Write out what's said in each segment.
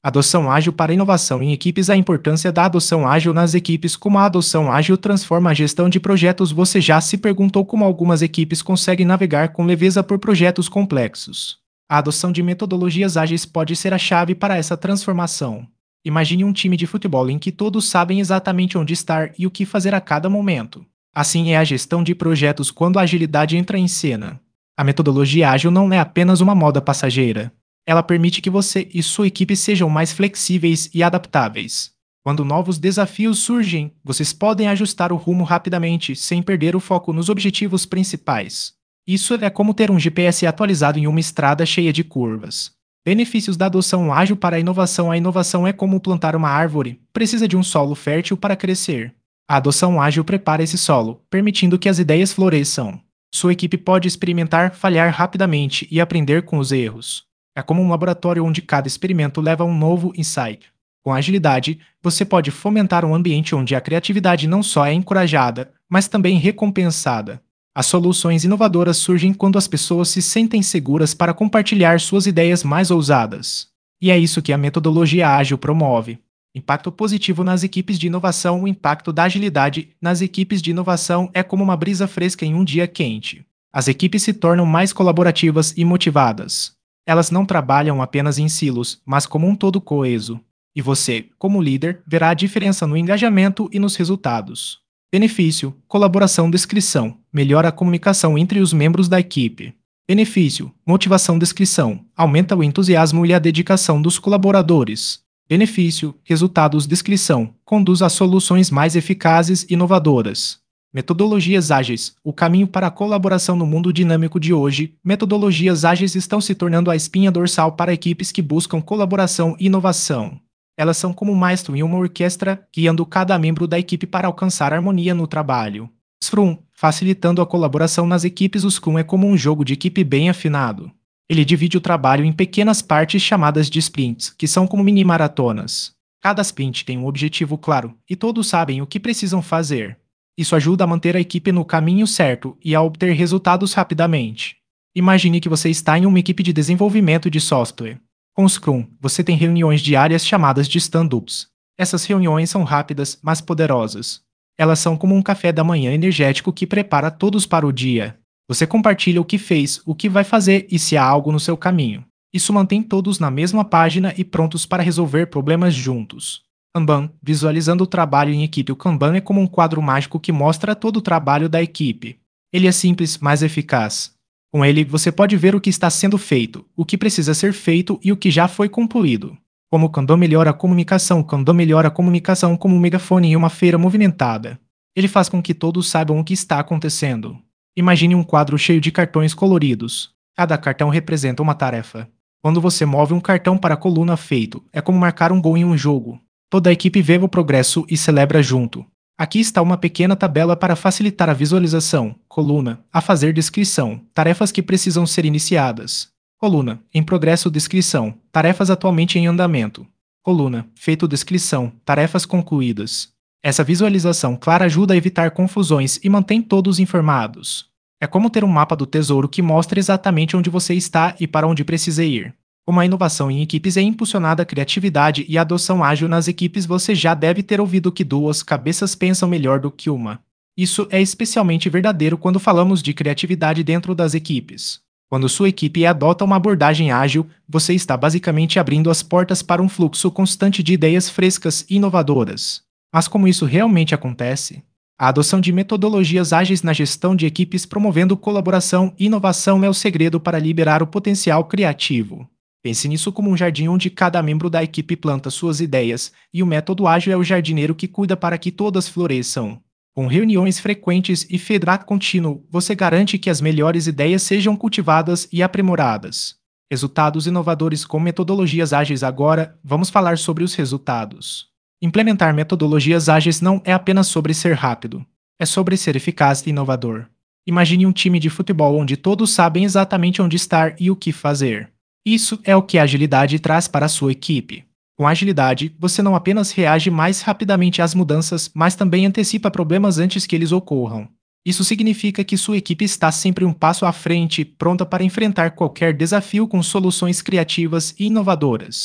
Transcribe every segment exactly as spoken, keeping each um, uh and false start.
Adoção ágil para inovação em equipes. A importância da adoção ágil nas equipes. Como a adoção ágil transforma a gestão de projetos? Você já se perguntou como algumas equipes conseguem navegar com leveza por projetos complexos? A adoção de metodologias ágeis pode ser a chave para essa transformação. Imagine um time de futebol em que todos sabem exatamente onde estar e o que fazer a cada momento. Assim é a gestão de projetos quando a agilidade entra em cena. A metodologia ágil não é apenas uma moda passageira. Ela permite que você e sua equipe sejam mais flexíveis e adaptáveis. Quando novos desafios surgem, vocês podem ajustar o rumo rapidamente, sem perder o foco nos objetivos principais. Isso é como ter um G P S atualizado em uma estrada cheia de curvas. Benefícios da adoção ágil para a inovação. A inovação é como plantar uma árvore, precisa de um solo fértil para crescer. A adoção ágil prepara esse solo, permitindo que as ideias floresçam. Sua equipe pode experimentar, falhar rapidamente e aprender com os erros. É como um laboratório onde cada experimento leva a um novo insight. Com agilidade, você pode fomentar um ambiente onde a criatividade não só é encorajada, mas também recompensada. As soluções inovadoras surgem quando as pessoas se sentem seguras para compartilhar suas ideias mais ousadas. E é isso que a metodologia ágil promove. Impacto positivo nas equipes de inovação. O impacto da agilidade nas equipes de inovação é como uma brisa fresca em um dia quente. As equipes se tornam mais colaborativas e motivadas. Elas não trabalham apenas em silos, mas como um todo coeso. E você, como líder, verá a diferença no engajamento e nos resultados. Benefício: colaboração. Descrição: melhora a comunicação entre os membros da equipe. Benefício: motivação. Descrição: aumenta o entusiasmo e a dedicação dos colaboradores. Benefício: resultados. Descrição: conduz a soluções mais eficazes e inovadoras. Metodologias ágeis: o caminho para a colaboração no mundo dinâmico de hoje. Metodologias ágeis estão se tornando a espinha dorsal para equipes que buscam colaboração e inovação. Elas são como um maestro em uma orquestra, guiando cada membro da equipe para alcançar harmonia no trabalho. Scrum: facilitando a colaboração nas equipes. O Scrum é como um jogo de equipe bem afinado. Ele divide o trabalho em pequenas partes chamadas de sprints, que são como mini-maratonas. Cada sprint tem um objetivo claro, e todos sabem o que precisam fazer. Isso ajuda a manter a equipe no caminho certo e a obter resultados rapidamente. Imagine que você está em uma equipe de desenvolvimento de software. Com o Scrum, você tem reuniões diárias chamadas de stand-ups. Essas reuniões são rápidas, mas poderosas. Elas são como um café da manhã energético que prepara todos para o dia. Você compartilha o que fez, o que vai fazer e se há algo no seu caminho. Isso mantém todos na mesma página e prontos para resolver problemas juntos. Kanban: visualizando o trabalho em equipe. O Kanban é como um quadro mágico que mostra todo o trabalho da equipe. Ele é simples, mas eficaz. Com ele, você pode ver o que está sendo feito, o que precisa ser feito e o que já foi concluído. Como o Kanban melhora a comunicação. O Kanban melhora a comunicação como um megafone em uma feira movimentada. Ele faz com que todos saibam o que está acontecendo. Imagine um quadro cheio de cartões coloridos. Cada cartão representa uma tarefa. Quando você move um cartão para a coluna feito, é como marcar um gol em um jogo. Toda a equipe vê o progresso e celebra junto. Aqui está uma pequena tabela para facilitar a visualização. Coluna: a fazer. Descrição: tarefas que precisam ser iniciadas. Coluna: em progresso. Descrição: tarefas atualmente em andamento. Coluna: feito. Descrição: tarefas concluídas. Essa visualização clara ajuda a evitar confusões e mantém todos informados. É como ter um mapa do tesouro que mostra exatamente onde você está e para onde precisa ir. Como a inovação em equipes é impulsionada a criatividade e a adoção ágil nas equipes, você já deve ter ouvido que duas cabeças pensam melhor do que uma. Isso é especialmente verdadeiro quando falamos de criatividade dentro das equipes. Quando sua equipe adota uma abordagem ágil, você está basicamente abrindo as portas para um fluxo constante de ideias frescas e inovadoras. Mas como isso realmente acontece? A adoção de metodologias ágeis na gestão de equipes promovendo colaboração e inovação é o segredo para liberar o potencial criativo. Pense nisso como um jardim onde cada membro da equipe planta suas ideias, e o método ágil é o jardineiro que cuida para que todas floresçam. Com reuniões frequentes e feedback contínuo, você garante que as melhores ideias sejam cultivadas e aprimoradas. Resultados inovadores com metodologias ágeis. Agora, vamos falar sobre os resultados. Implementar metodologias ágeis não é apenas sobre ser rápido, é sobre ser eficaz e inovador. Imagine um time de futebol onde todos sabem exatamente onde estar e o que fazer. Isso é o que a agilidade traz para a sua equipe. Com agilidade, você não apenas reage mais rapidamente às mudanças, mas também antecipa problemas antes que eles ocorram. Isso significa que sua equipe está sempre um passo à frente, pronta para enfrentar qualquer desafio com soluções criativas e inovadoras.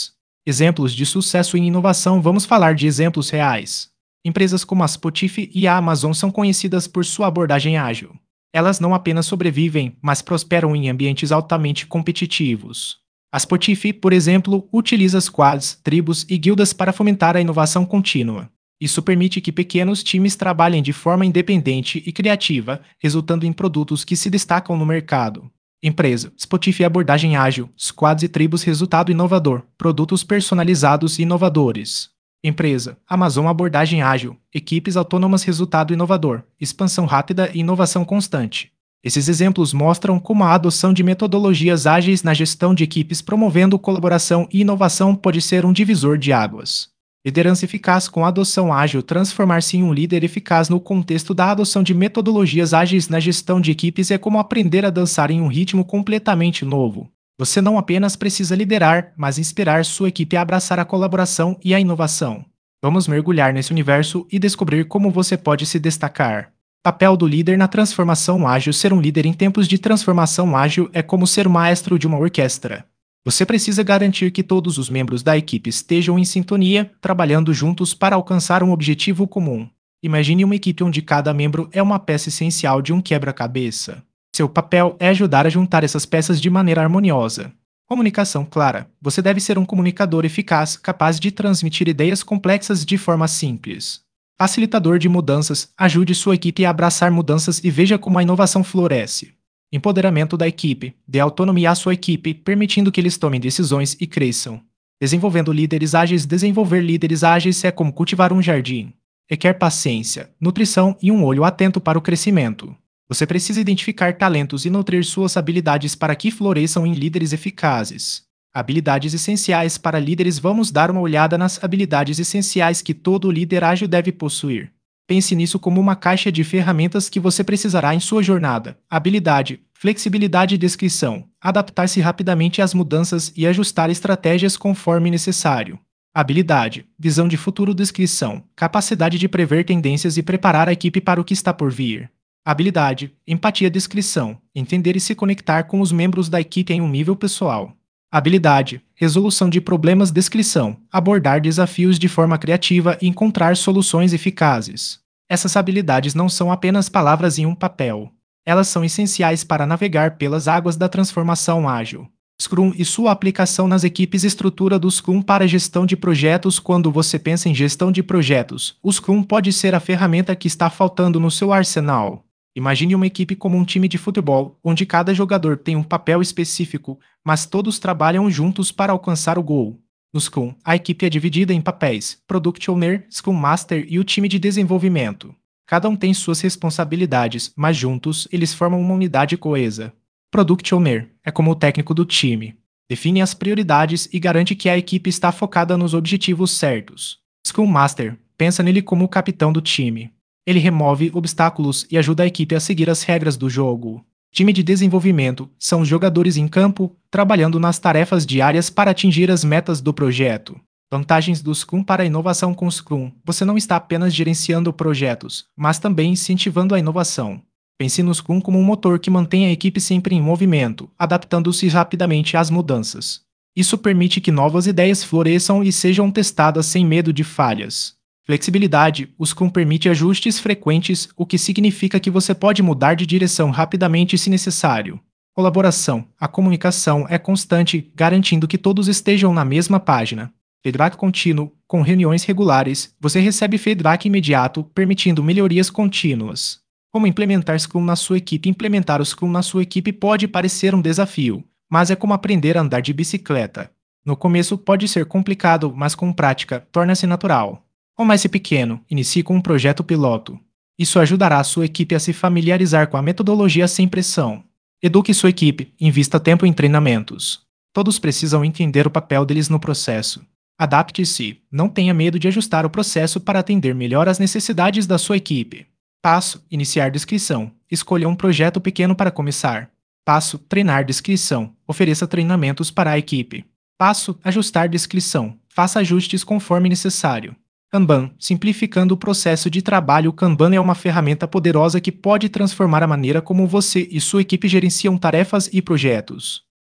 Exemplos de sucesso em inovação. Vamos falar de exemplos reais. Empresas como a Spotify e a Amazon são conhecidas por sua abordagem ágil. Elas não apenas sobrevivem, mas prosperam em ambientes altamente competitivos. A Spotify, por exemplo, utiliza squads, tribos e guildas para fomentar a inovação contínua. Isso permite que pequenos times trabalhem de forma independente e criativa, resultando em produtos que se destacam no mercado. Empresa: Spotify abordagem ágil, squads e tribos resultado inovador, produtos personalizados e inovadores. Empresa: Amazon abordagem ágil, equipes autônomas resultado inovador, expansão rápida e inovação constante. Esses exemplos mostram como a adoção de metodologias ágeis na gestão de equipes promovendo colaboração e inovação pode ser um divisor de águas. Liderança eficaz com a adoção ágil. Transformar-se em um líder eficaz no contexto da adoção de metodologias ágeis na gestão de equipes é como aprender a dançar em um ritmo completamente novo. Você não apenas precisa liderar, mas inspirar sua equipe a abraçar a colaboração e a inovação. Vamos mergulhar nesse universo e descobrir como você pode se destacar. Papel do líder na transformação ágil. Ser um líder em tempos de transformação ágil é como ser o maestro de uma orquestra. Você precisa garantir que todos os membros da equipe estejam em sintonia, trabalhando juntos para alcançar um objetivo comum. Imagine uma equipe onde cada membro é uma peça essencial de um quebra-cabeça. Seu papel é ajudar a juntar essas peças de maneira harmoniosa. Comunicação clara. Você deve ser um comunicador eficaz, capaz de transmitir ideias complexas de forma simples. Facilitador de mudanças. Ajude sua equipe a abraçar mudanças e veja como a inovação floresce. Empoderamento da equipe. Dê autonomia à sua equipe, permitindo que eles tomem decisões e cresçam. Desenvolvendo líderes ágeis. Desenvolver líderes ágeis é como cultivar um jardim. Requer paciência, nutrição e um olho atento para o crescimento. Você precisa identificar talentos e nutrir suas habilidades para que floresçam em líderes eficazes. Habilidades essenciais para líderes. Vamos dar uma olhada nas habilidades essenciais que todo líder ágil deve possuir. Pense nisso como uma caixa de ferramentas que você precisará em sua jornada. Habilidade: flexibilidade e descrição. Adaptar-se rapidamente às mudanças e ajustar estratégias conforme necessário. Habilidade: visão de futuro. Descrição: capacidade de prever tendências e preparar a equipe para o que está por vir. Habilidade: empatia. Descrição: entender e se conectar com os membros da equipe em um nível pessoal. Habilidade: resolução de problemas. Descrição: abordar desafios de forma criativa e encontrar soluções eficazes. Essas habilidades não são apenas palavras em um papel. Elas são essenciais para navegar pelas águas da transformação ágil. Scrum e sua aplicação nas equipes. Estrutura do Scrum para gestão de projetos. Quando você pensa em gestão de projetos, o Scrum pode ser a ferramenta que está faltando no seu arsenal. Imagine uma equipe como um time de futebol, onde cada jogador tem um papel específico, mas todos trabalham juntos para alcançar o gol. No Scrum, a equipe é dividida em papéis: Product Owner, Scrum Master e o time de desenvolvimento. Cada um tem suas responsabilidades, mas juntos eles formam uma unidade coesa. Product Owner é como o técnico do time. Define as prioridades e garante que a equipe está focada nos objetivos certos. Scrum Master pensa nele como o capitão do time. Ele remove obstáculos e ajuda a equipe a seguir as regras do jogo. Time de desenvolvimento são os jogadores em campo, trabalhando nas tarefas diárias para atingir as metas do projeto. Vantagens do Scrum para a inovação. Com Scrum, você não está apenas gerenciando projetos, mas também incentivando a inovação. Pense no Scrum como um motor que mantém a equipe sempre em movimento, adaptando-se rapidamente às mudanças. Isso permite que novas ideias floresçam e sejam testadas sem medo de falhas. Flexibilidade: o Scrum permite ajustes frequentes, o que significa que você pode mudar de direção rapidamente se necessário. Colaboração: a comunicação é constante, garantindo que todos estejam na mesma página. Feedback contínuo: com reuniões regulares, você recebe feedback imediato, permitindo melhorias contínuas. Como implementar Scrum na sua equipe? Implementar o Scrum na sua equipe pode parecer um desafio, mas é como aprender a andar de bicicleta. No começo pode ser complicado, mas com prática, torna-se natural. Comece pequeno, inicie com um projeto piloto. Isso ajudará a sua equipe a se familiarizar com a metodologia sem pressão. Eduque sua equipe, invista tempo em treinamentos. Todos precisam entender o papel deles no processo. Adapte-se, não tenha medo de ajustar o processo para atender melhor às necessidades da sua equipe. Passo: iniciar descrição. Escolha um projeto pequeno para começar. Passo: treinar descrição. Ofereça treinamentos para a equipe. Passo: ajustar descrição. Faça ajustes conforme necessário. Kanban, simplificando o processo de trabalho. O Kanban é uma ferramenta poderosa que pode transformar a maneira como você e sua equipe gerenciam tarefas e projetos.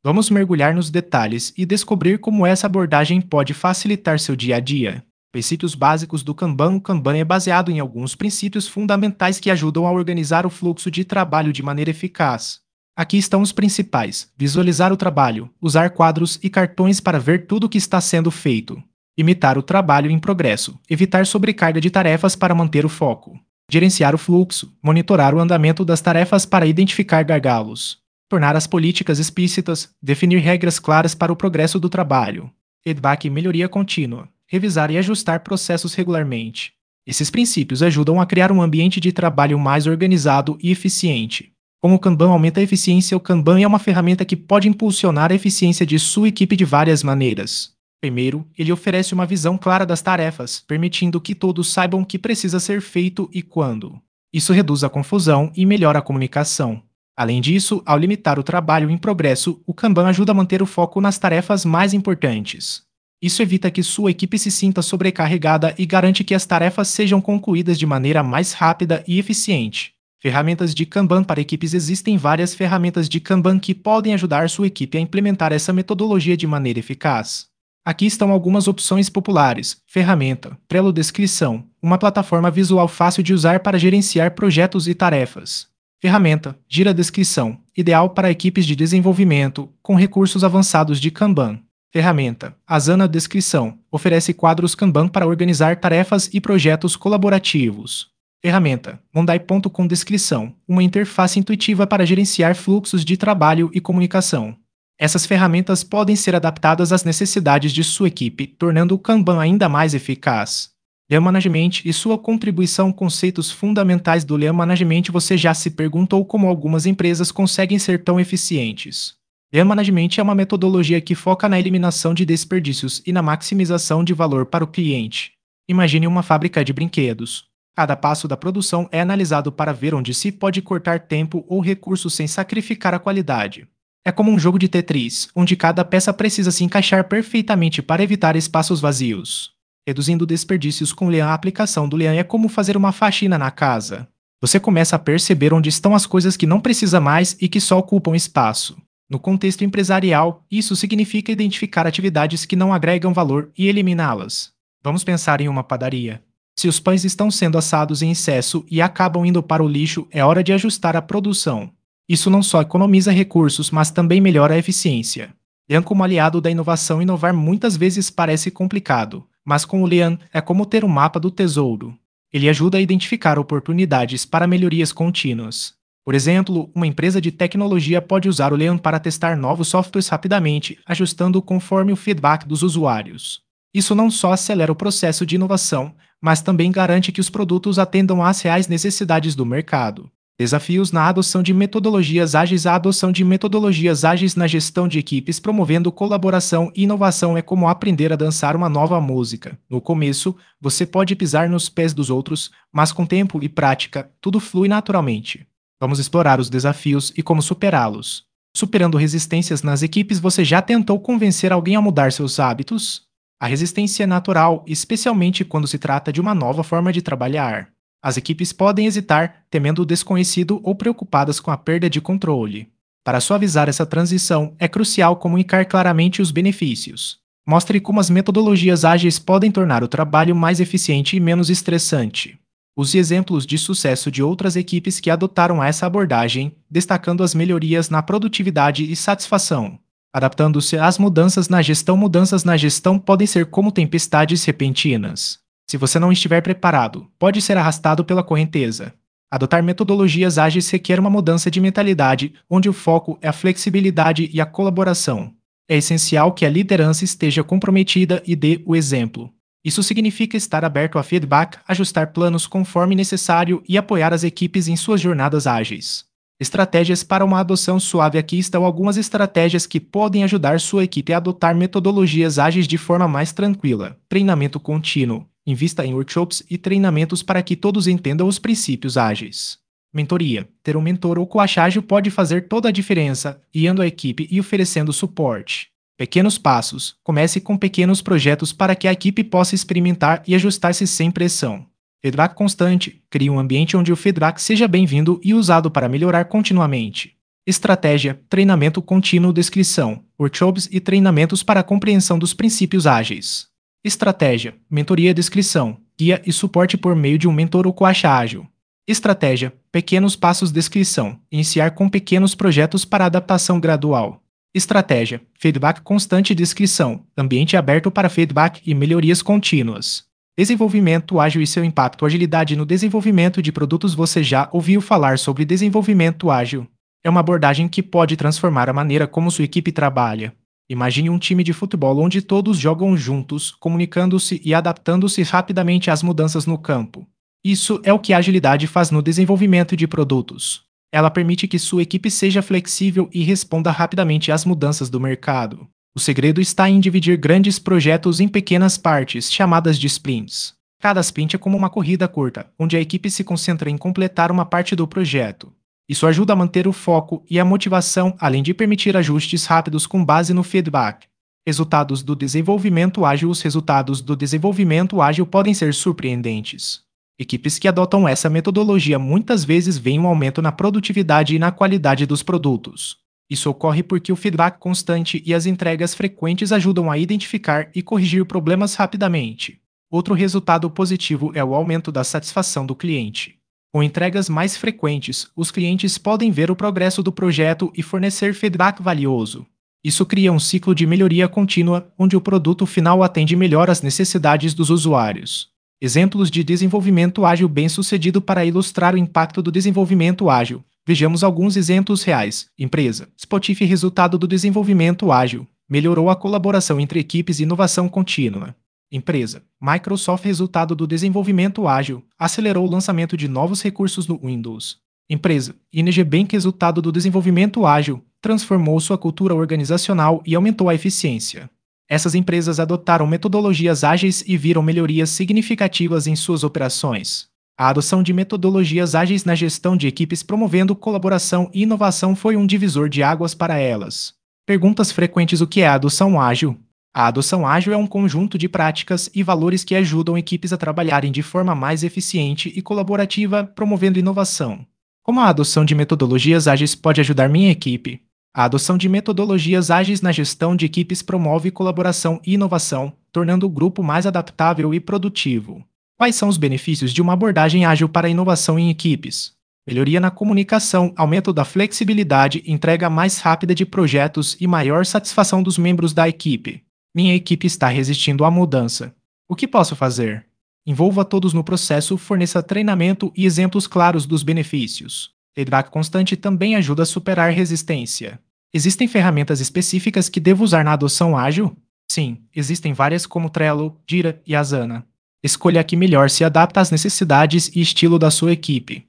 Vamos mergulhar nos detalhes e descobrir como essa abordagem pode facilitar seu dia a dia. Princípios básicos do Kanban. O Kanban é baseado em alguns princípios fundamentais que ajudam a organizar o fluxo de trabalho de maneira eficaz. Aqui estão os principais: visualizar o trabalho, usar quadros e cartões para ver tudo o que está sendo feito, imitar o trabalho em progresso, evitar sobrecarga de tarefas para manter o foco, gerenciar o fluxo, monitorar o andamento das tarefas para identificar gargalos, tornar as políticas explícitas, definir regras claras para o progresso do trabalho, feedback e melhoria contínua, revisar e ajustar processos regularmente. Esses princípios ajudam a criar um ambiente de trabalho mais organizado e eficiente. Como o Kanban aumenta a eficiência? O Kanban é uma ferramenta que pode impulsionar a eficiência de sua equipe de várias maneiras. Primeiro, ele oferece uma visão clara das tarefas, permitindo que todos saibam o que precisa ser feito e quando. Isso reduz a confusão e melhora a comunicação. Além disso, ao limitar o trabalho em progresso, o Kanban ajuda a manter o foco nas tarefas mais importantes. Isso evita que sua equipe se sinta sobrecarregada e garante que as tarefas sejam concluídas de maneira mais rápida e eficiente. Ferramentas de Kanban para equipes. Existem várias ferramentas de Kanban que podem ajudar sua equipe a implementar essa metodologia de maneira eficaz. Aqui estão algumas opções populares. Ferramenta, Trello. Descrição: uma plataforma visual fácil de usar para gerenciar projetos e tarefas. Ferramenta, Gira. Descrição: ideal para equipes de desenvolvimento, com recursos avançados de Kanban. Ferramenta, Asana. Descrição: oferece quadros Kanban para organizar tarefas e projetos colaborativos. Ferramenta, Monday ponto com. Descrição: uma interface intuitiva para gerenciar fluxos de trabalho e comunicação. Essas ferramentas podem ser adaptadas às necessidades de sua equipe, tornando o Kanban ainda mais eficaz. Lean Management e sua contribuição. Conceitos fundamentais do Lean Management. Você já se perguntou como algumas empresas conseguem ser tão eficientes? Lean Management é uma metodologia que foca na eliminação de desperdícios e na maximização de valor para o cliente. Imagine uma fábrica de brinquedos. Cada passo da produção é analisado para ver onde se pode cortar tempo ou recursos sem sacrificar a qualidade. É como um jogo de Tetris, onde cada peça precisa se encaixar perfeitamente para evitar espaços vazios. Reduzindo desperdícios com Lean. A aplicação do Lean é como fazer uma faxina na casa. Você começa a perceber onde estão as coisas que não precisa mais e que só ocupam espaço. No contexto empresarial, isso significa identificar atividades que não agregam valor e eliminá-las. Vamos pensar em uma padaria. Se os pães estão sendo assados em excesso e acabam indo para o lixo, é hora de ajustar a produção. Isso não só economiza recursos, mas também melhora a eficiência. Lean como aliado da inovação. Inovar muitas vezes parece complicado, mas com o Lean é como ter um mapa do tesouro. Ele ajuda a identificar oportunidades para melhorias contínuas. Por exemplo, uma empresa de tecnologia pode usar o Lean para testar novos softwares rapidamente, ajustando conforme o feedback dos usuários. Isso não só acelera o processo de inovação, mas também garante que os produtos atendam às reais necessidades do mercado. Desafios na adoção de metodologias ágeis. A adoção de metodologias ágeis na gestão de equipes promovendo colaboração e inovação é como aprender a dançar uma nova música. No começo, você pode pisar nos pés dos outros, mas com tempo e prática, tudo flui naturalmente. Vamos explorar os desafios e como superá-los. Superando resistências nas equipes. Você já tentou convencer alguém a mudar seus hábitos? A resistência é natural, especialmente quando se trata de uma nova forma de trabalhar. As equipes podem hesitar, temendo o desconhecido ou preocupadas com a perda de controle. Para suavizar essa transição, é crucial comunicar claramente os benefícios. Mostre como as metodologias ágeis podem tornar o trabalho mais eficiente e menos estressante. Use exemplos de sucesso de outras equipes que adotaram essa abordagem, destacando as melhorias na produtividade e satisfação. Adaptando-se às mudanças na gestão. Mudanças na gestão podem ser como tempestades repentinas. Se você não estiver preparado, pode ser arrastado pela correnteza. Adotar metodologias ágeis requer uma mudança de mentalidade, onde o foco é a flexibilidade e a colaboração. É essencial que a liderança esteja comprometida e dê o exemplo. Isso significa estar aberto a feedback, ajustar planos conforme necessário e apoiar as equipes em suas jornadas ágeis. Estratégias para uma adoção suave. Aqui estão algumas estratégias que podem ajudar sua equipe a adotar metodologias ágeis de forma mais tranquila. Treinamento contínuo. Invista em workshops e treinamentos para que todos entendam os princípios ágeis. Mentoria. Ter um mentor ou coach ágil pode fazer toda a diferença, guiando a equipe e oferecendo suporte. Pequenos passos. Comece com pequenos projetos para que a equipe possa experimentar e ajustar-se sem pressão. Feedback constante. Crie um ambiente onde o feedback seja bem-vindo e usado para melhorar continuamente. Estratégia, treinamento contínuo, descrição, workshops e treinamentos para a compreensão dos princípios ágeis. Estratégia, mentoria, descrição, guia e suporte por meio de um mentor ou coacha ágil. Estratégia, pequenos passos, descrição, iniciar com pequenos projetos para adaptação gradual. Estratégia, feedback constante, descrição, ambiente aberto para feedback e melhorias contínuas. Desenvolvimento ágil e seu impacto. Agilidade no desenvolvimento de produtos. Você já ouviu falar sobre desenvolvimento ágil? É uma abordagem que pode transformar a maneira como sua equipe trabalha. Imagine um time de futebol onde todos jogam juntos, comunicando-se e adaptando-se rapidamente às mudanças no campo. Isso é o que a agilidade faz no desenvolvimento de produtos. Ela permite que sua equipe seja flexível e responda rapidamente às mudanças do mercado. O segredo está em dividir grandes projetos em pequenas partes, chamadas de sprints. Cada sprint é como uma corrida curta, onde a equipe se concentra em completar uma parte do projeto. Isso ajuda a manter o foco e a motivação, além de permitir ajustes rápidos com base no feedback. Resultados do desenvolvimento ágil. Os resultados do desenvolvimento ágil podem ser surpreendentes. Equipes que adotam essa metodologia muitas vezes veem um aumento na produtividade e na qualidade dos produtos. Isso ocorre porque o feedback constante e as entregas frequentes ajudam a identificar e corrigir problemas rapidamente. Outro resultado positivo é o aumento da satisfação do cliente. Com entregas mais frequentes, os clientes podem ver o progresso do projeto e fornecer feedback valioso. Isso cria um ciclo de melhoria contínua, onde o produto final atende melhor às necessidades dos usuários. Exemplos de desenvolvimento ágil bem-sucedido. Para ilustrar o impacto do desenvolvimento ágil, vejamos alguns exemplos reais. Empresa: Spotify. Resultado do desenvolvimento ágil: melhorou a colaboração entre equipes e inovação contínua. Empresa: Microsoft. Resultado do desenvolvimento ágil: acelerou o lançamento de novos recursos no Windows. Empresa: I N G Bank. Resultado do desenvolvimento ágil: transformou sua cultura organizacional e aumentou a eficiência. Essas empresas adotaram metodologias ágeis e viram melhorias significativas em suas operações. A adoção de metodologias ágeis na gestão de equipes promovendo colaboração e inovação foi um divisor de águas para elas. Perguntas frequentes: o que é a adoção ágil? A adoção ágil é um conjunto de práticas e valores que ajudam equipes a trabalharem de forma mais eficiente e colaborativa, promovendo inovação. Como a adoção de metodologias ágeis pode ajudar minha equipe? A adoção de metodologias ágeis na gestão de equipes promove colaboração e inovação, tornando o grupo mais adaptável e produtivo. Quais são os benefícios de uma abordagem ágil para a inovação em equipes? Melhoria na comunicação, aumento da flexibilidade, entrega mais rápida de projetos e maior satisfação dos membros da equipe. Minha equipe está resistindo à mudança. O que posso fazer? Envolva todos no processo, forneça treinamento e exemplos claros dos benefícios. Feedback constante também ajuda a superar resistência. Existem ferramentas específicas que devo usar na adoção ágil? Sim, existem várias como Trello, Jira e Asana. Escolha a que melhor se adapta às necessidades e estilo da sua equipe.